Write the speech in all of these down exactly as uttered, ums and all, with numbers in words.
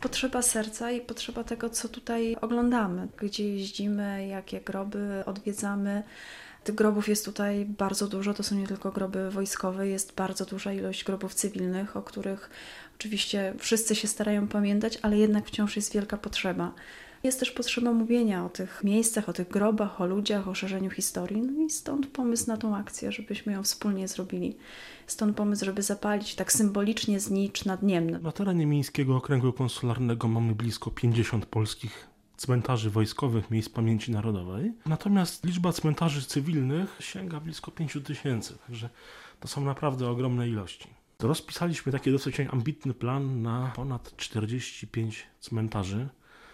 Potrzeba serca i potrzeba tego, co tutaj oglądamy, gdzie jeździmy, jakie groby odwiedzamy. Tych grobów jest tutaj bardzo dużo, to są nie tylko groby wojskowe, jest bardzo duża ilość grobów cywilnych, o których oczywiście wszyscy się starają pamiętać, ale jednak wciąż jest wielka potrzeba. Jest też potrzeba mówienia o tych miejscach, o tych grobach, o ludziach, o szerzeniu historii. No i stąd pomysł na tą akcję, żebyśmy ją wspólnie zrobili. Stąd pomysł, żeby zapalić tak symbolicznie znicz nad Niemnem. Na terenie Miejskiego Okręgu Konsularnego mamy blisko pięćdziesiąt polskich cmentarzy wojskowych, miejsc pamięci narodowej. Natomiast liczba cmentarzy cywilnych sięga blisko pięć tysięcy, także to są naprawdę ogromne ilości. Rozpisaliśmy taki dosyć ambitny plan na ponad czterdzieści pięć cmentarzy.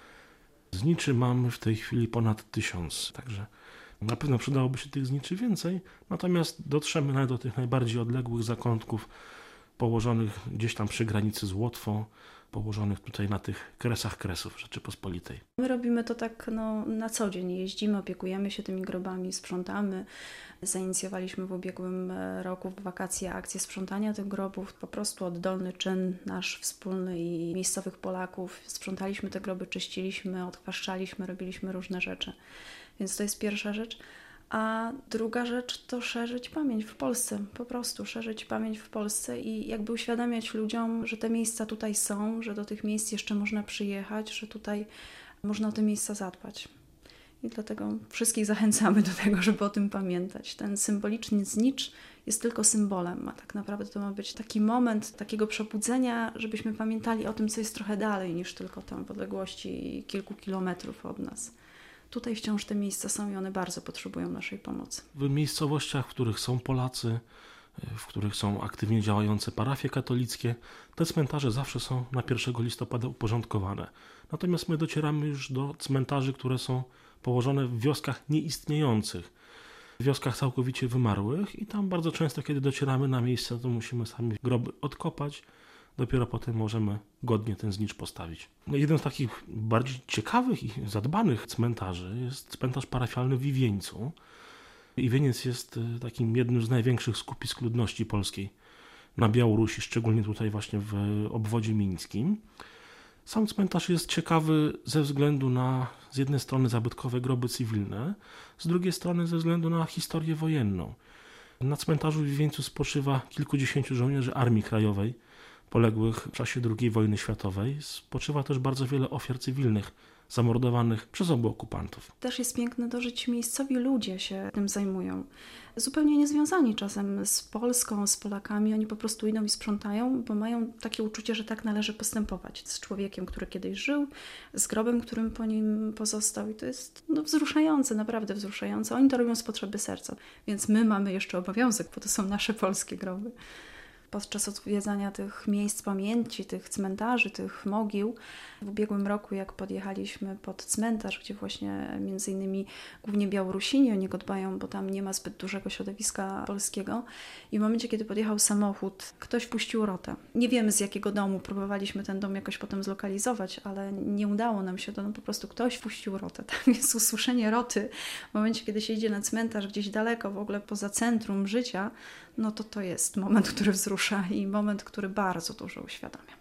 Zniczy mamy w tej chwili ponad tysiąc, także na pewno przydałoby się tych zniczy więcej, natomiast dotrzemy nawet do tych najbardziej odległych zakątków położonych gdzieś tam przy granicy z Łotwą, położonych tutaj na tych kresach kresów Rzeczypospolitej. My robimy to tak no, na co dzień. Jeździmy, opiekujemy się tymi grobami, sprzątamy. Zainicjowaliśmy w ubiegłym roku w wakacje akcję sprzątania tych grobów. Po prostu oddolny czyn nasz wspólny i miejscowych Polaków. Sprzątaliśmy te groby, czyściliśmy, odkwaszczaliśmy, robiliśmy różne rzeczy. Więc to jest pierwsza rzecz. A druga rzecz to szerzyć pamięć w Polsce, po prostu szerzyć pamięć w Polsce i jakby uświadamiać ludziom, że te miejsca tutaj są, że do tych miejsc jeszcze można przyjechać, że tutaj można o te miejsca zadbać. I dlatego wszystkich zachęcamy do tego, żeby o tym pamiętać. Ten symboliczny znicz jest tylko symbolem, a tak naprawdę to ma być taki moment takiego przebudzenia, żebyśmy pamiętali o tym, co jest trochę dalej niż tylko tam w odległości kilku kilometrów od nas. Tutaj wciąż te miejsca są i one bardzo potrzebują naszej pomocy. W miejscowościach, w których są Polacy, w których są aktywnie działające parafie katolickie, te cmentarze zawsze są na pierwszego listopada uporządkowane. Natomiast my docieramy już do cmentarzy, które są położone w wioskach nieistniejących, w wioskach całkowicie wymarłych i tam bardzo często, kiedy docieramy na miejsce, to musimy sami groby odkopać, dopiero potem możemy godnie ten znicz postawić. Jeden z takich bardziej ciekawych i zadbanych cmentarzy jest cmentarz parafialny w Iwieńcu. Iwieniec jest takim jednym z największych skupisk ludności polskiej na Białorusi, szczególnie tutaj właśnie w obwodzie mińskim. Sam cmentarz jest ciekawy ze względu na z jednej strony zabytkowe groby cywilne, z drugiej strony ze względu na historię wojenną. Na cmentarzu w Iwieńcu spoczywa kilkudziesięciu żołnierzy Armii Krajowej, poległych w czasie drugiej wojny światowej. Spoczywa też bardzo wiele ofiar cywilnych, zamordowanych przez obu okupantów. Też jest piękne to, że ci miejscowi ludzie się tym zajmują. Zupełnie niezwiązani czasem z Polską, z Polakami. Oni po prostu idą i sprzątają, bo mają takie uczucie, że tak należy postępować z człowiekiem, który kiedyś żył, z grobem, którym po nim pozostał. I to jest no, wzruszające, naprawdę wzruszające. Oni to robią z potrzeby serca. Więc my mamy jeszcze obowiązek, bo to są nasze polskie groby. Podczas odwiedzania tych miejsc pamięci, tych cmentarzy, tych mogił, w ubiegłym roku, jak podjechaliśmy pod cmentarz, gdzie właśnie między innymi głównie Białorusini o niego dbają, bo tam nie ma zbyt dużego środowiska polskiego. I w momencie, kiedy podjechał samochód, ktoś puścił rotę. Nie wiemy z jakiego domu, próbowaliśmy ten dom jakoś potem zlokalizować, ale nie udało nam się to, no po prostu ktoś puścił rotę. Tam jest usłyszenie roty w momencie, kiedy się idzie na cmentarz gdzieś daleko, w ogóle poza centrum życia, no to to jest moment, który wzrusza i moment, który bardzo dużo uświadamia.